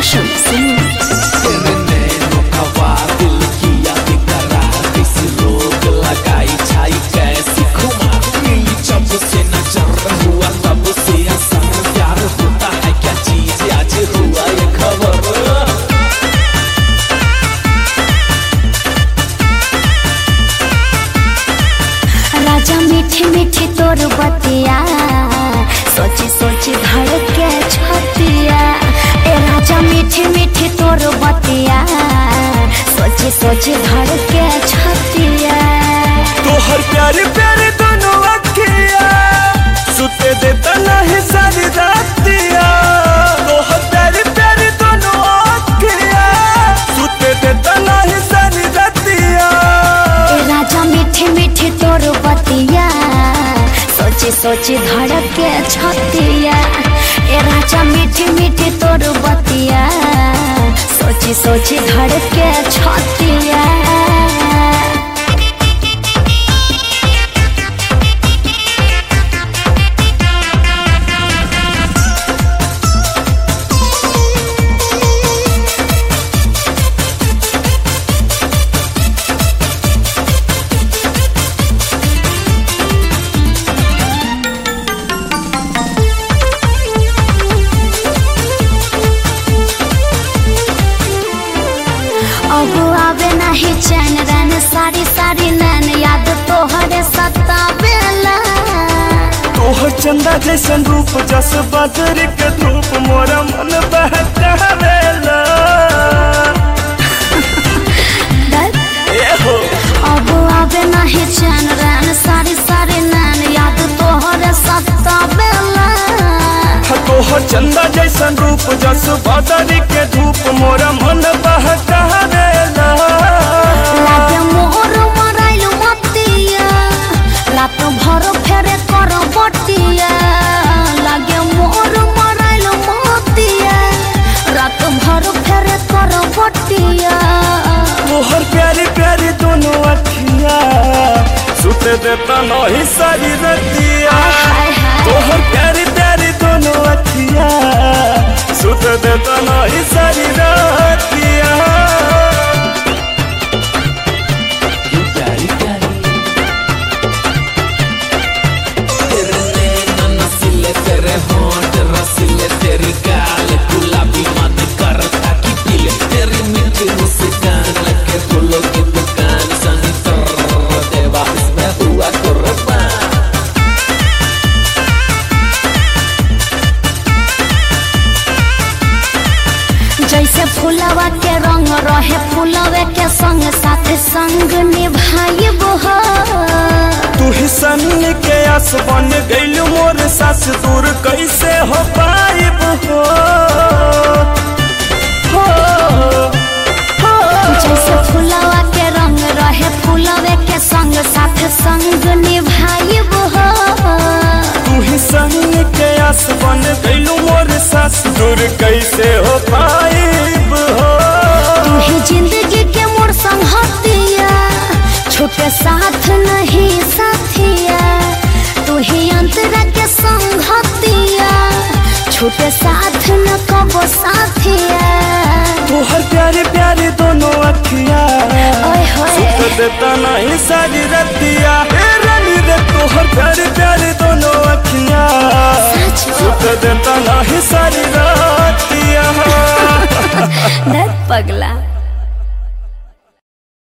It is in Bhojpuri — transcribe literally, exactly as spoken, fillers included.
Roshan Singh. तेरे नैनों का वार दिल किया बेकरार, किसी रोग लगाई छाई कैसी खुमार। मिली जब से नजर हुआ तब से असर, प्यार होता है क्या चीज आज हुआ ये खबर। राजा मीठी मीठी तोर बतिया, सोची सोची धड़के छतिया। ए राजा मीठी मीठी तोर बतिया, सोची सोची धड़के छतिया। तोहर प्यारे प्यारे दोनों अखिया, सुते देता नहीं सारी रातिया। तोहर प्यारे प्यारे दोनों अखिया, सुते देता नहीं सारी रातिया। ए राजा मीठी मीठी तोर बतिया, सोची सोची धड़के छतिया। ए राजा मीठी मीठी तोर बतिया, सोची सोची धड़के छतिया। अब आवे नहीं चैन रैन, सारी सारी नैन याद तोहरे सतावेला। तोहर चंदा जैसन रूप जस बदरी के धूप, मोरा मन बहकावेला। ए हो अब आवे नहीं चैन रैन, सारी सारी नैन याद तोहरे सतावेला। तोहर चंदा जैसन रूप जस बदरी के धूप, मोरा मन बहकावेला। लागे मोर मराइल मतिया, रात भर फेरे कर बटिया। लागे मोर मराइल मतिया, रात भर फेरे कर बटिया। तोहर प्यारी प्यारी दोनों अखिया, सुते देता नहीं सारी रतिया। तोहर प्यारी प्यारी दोनों अखिया, सुते देता नहीं सारी रतिया। प्यारी प्यारी तेरे नैना नसीले, तेरे होंठ रसीले, तेरी गाल गुलाबी मन करता कि पीले। तेरी मीठी मुस्कान लगे फूलों की दुकान, सनी तर देवा इसमें हुआ कुर्बान। जैसे फुलवा के रंग रहे फुलवे के संग, साथ संग निभाइब हो। तू ही सन के आस बन गइल मोर सास, दूर कैसे हो पाइब हो। हो, हो। जैसे फुलवा के रंग रहे फुलवे के संग, साथ संग निभाइब हो। तू ही सन के आस बन गइल मोर सास, दूर कैसे हो पाइब हो। तू ही जिंदगी के मोर संगतिया, छूटे साथ नहीं साथिया। तू ही अंतरा के संगतिया, छूटे साथ न कबो साथिया। तोहर प्यारे प्यारे दोनों अखिया, ओए होए सुत देता नहीं सारी रतिया। ए रानी रे तोहर प्यारे प्यारे दोनों अखिया, सच में। सुत देता नहीं सारी रतिया। दर्द पगला।